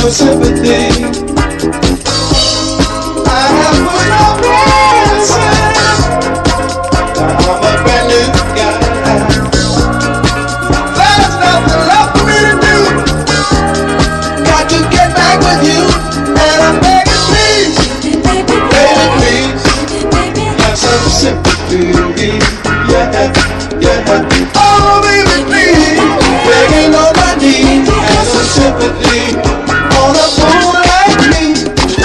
sympathy. I have put my pride aside. Now I'm a brand new guy. There's nothing left for me to do. Got to get back with you, and I'm begging, please, baby, please, have some sympathy. Yeah, yeah. Oh, baby, please, begging on my knees, have some sympathy on a fool like me.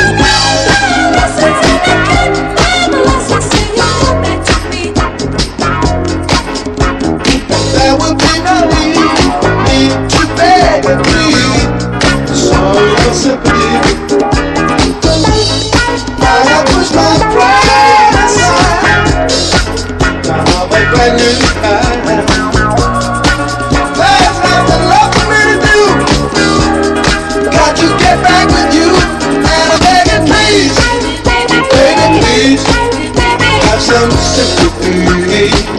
There would be no need to beg and plead. So your sympathy. I have pushed my pride aside. Now I'm a brand new guy. There's nothing left for me to do. Got to get back with you, and I'm begging, please, have some sympathy.